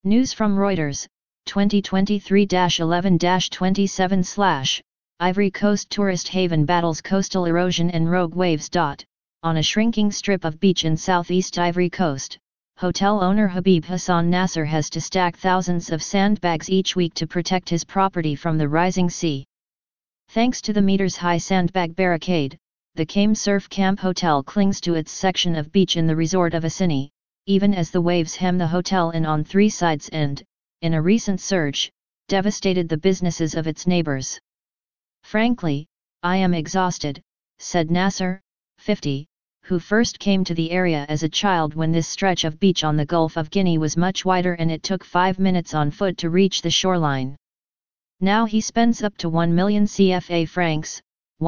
News from Reuters, 2023-11-27 Ivory Coast tourist haven battles coastal erosion and rogue waves. On a shrinking strip of beach in southeast Ivory Coast, hotel owner Habib Hassan Nasser has to stack thousands of sandbags each week to protect his property from the rising sea. Thanks to the meters-high sandbag barricade, the Kame Surf Camp Hotel clings to its section of beach in the resort of Assini, even as the waves hem the hotel in on three sides and, in a recent surge, devastated the businesses of its neighbors. "Frankly, I am exhausted," said Nasser, 50, who first came to the area as a child when this stretch of beach on the Gulf of Guinea was much wider and it took 5 minutes on foot to reach the shoreline. Now he spends up to 1 million CFA francs,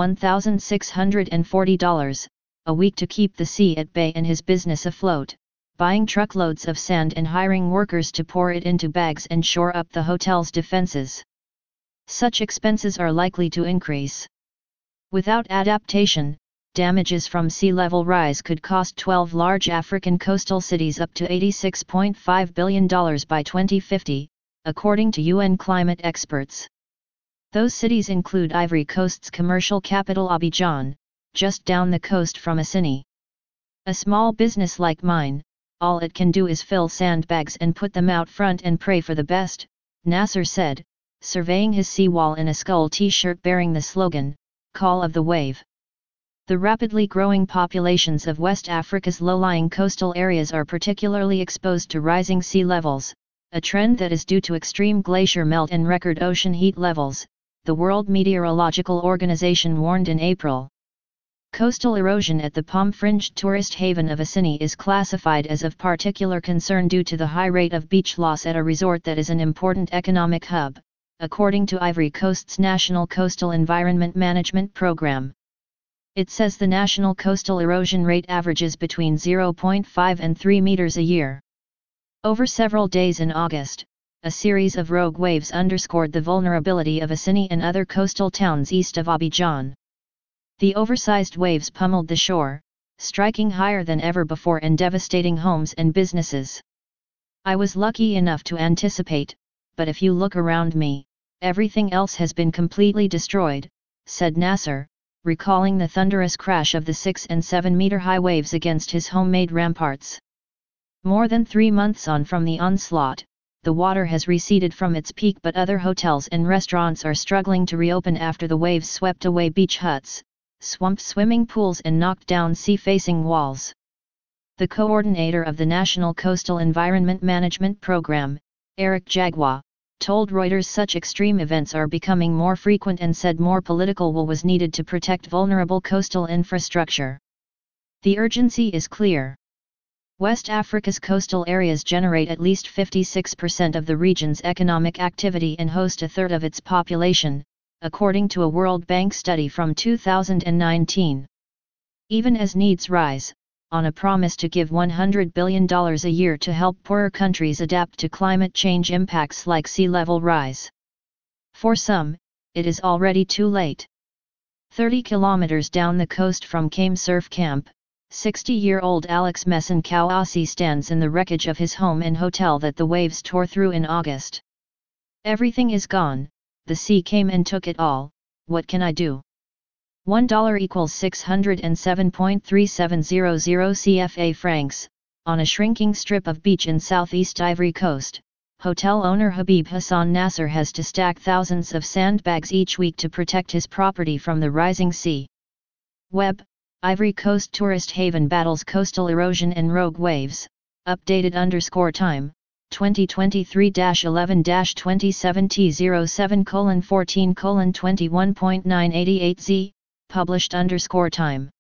$1,640, a week to keep the sea at bay and his business afloat, buying truckloads of sand and hiring workers to pour it into bags and shore up the hotel's defenses. Such expenses are likely to increase. Without adaptation, damages from sea level rise could cost 12 large African coastal cities up to $86.5 billion by 2050, according to UN climate experts. Those cities include Ivory Coast's commercial capital Abidjan, just down the coast from Assini. "A small business like mine, all it can do is fill sandbags and put them out front and pray for the best," Nasser said, surveying his seawall in a skull t-shirt bearing the slogan, "Call of the Wave." The rapidly growing populations of West Africa's low-lying coastal areas are particularly exposed to rising sea levels, a trend that is due to extreme glacier melt and record ocean heat levels, the World Meteorological Organization warned in April. Coastal erosion at the palm-fringed tourist haven of Assini is classified as of particular concern due to the high rate of beach loss at a resort that is an important economic hub, according to Ivory Coast's National Coastal Environment Management Program. It says the national coastal erosion rate averages between 0.5 and 3 meters a year. Over several days in August, a series of rogue waves underscored the vulnerability of Assini and other coastal towns east of Abidjan. The oversized waves pummeled the shore, striking higher than ever before and devastating homes and businesses. "I was lucky enough to anticipate, but if you look around me, everything else has been completely destroyed," said Nasser, recalling the thunderous crash of the 6 and 7 meter high waves against his homemade ramparts. More than 3 months on from the onslaught, the water has receded from its peak, but other hotels and restaurants are struggling to reopen after the waves swept away beach huts, swamped swimming pools and knocked down sea-facing walls. The coordinator of the National Coastal Environment Management Program, Eric Jagua, told Reuters such extreme events are becoming more frequent and said more political will was needed to protect vulnerable coastal infrastructure. "The urgency is clear. West Africa's coastal areas generate at least 56% of the region's economic activity and host a third of its population, according to a World Bank study from 2019. Even as needs rise, on a promise to give $100 billion a year to help poorer countries adapt to climate change impacts like sea level rise. For some, it is already too late." 30 kilometers down the coast from Kame Surf Camp, 60-year-old Alex Messon-Kouassi stands in the wreckage of his home and hotel that the waves tore through in August. "Everything is gone, the sea came and took it all, what can I do? $1 equals 607.3700 CFA francs, on a shrinking strip of beach in southeast Ivory Coast, hotel owner Habib Hassan Nasser has to stack thousands of sandbags each week to protect his property from the rising sea. Web, Ivory Coast tourist haven battles coastal erosion and rogue waves, updated _time, 2023-11-27 T07:14:21.988 Z, published _time.